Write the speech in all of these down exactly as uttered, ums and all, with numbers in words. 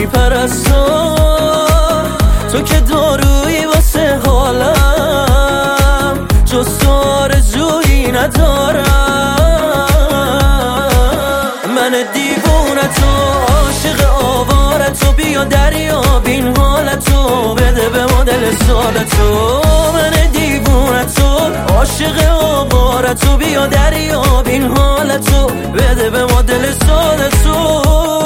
پرستار، تو که دارویی واسه حالم، جز تو آرزویی ندارم. من دیوونتو، عاشق آوارتو، بیا دریاب این حالتو، بده به ما دل سادتو. من دیوونتو، عاشق آوارتو، بیا دریاب این حالتو، بده به ما دل سادتو.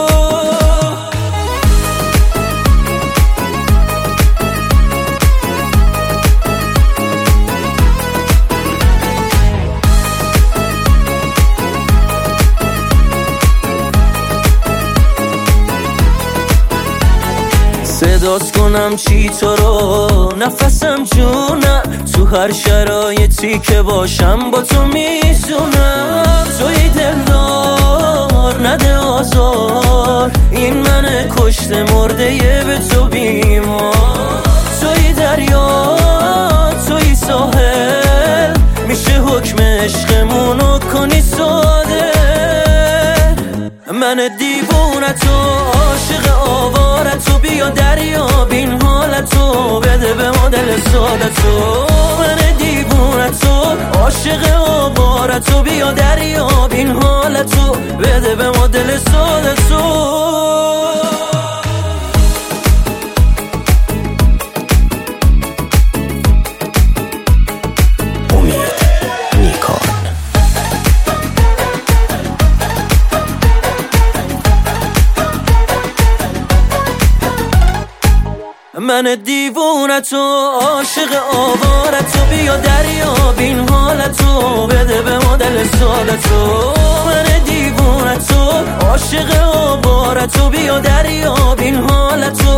صداست کنم چی تو رو، نفسم جونم، تو هر شرایطی که باشم با تو میزونم. توی دلدار نده آزار، این من کشته مرده یه به تو بیمار. توی دریا توی ساحل، میشه حکم عشقمونو کنی ساده. من دیوونتو، عاشق آوارتو، بیا دریاب این حالتو، بده به ما دل سادتو. من دیوونتو، عاشق آوارتو، بیا دریاب این حالتو، بده به ما دل سادتو. من دیوونتو، عاشق آوارتو، بیا دریاب این حالتو، بده به ما دل سادتو. من دیوونتو، عاشق آوارتو، بیا دریاب این حالتو،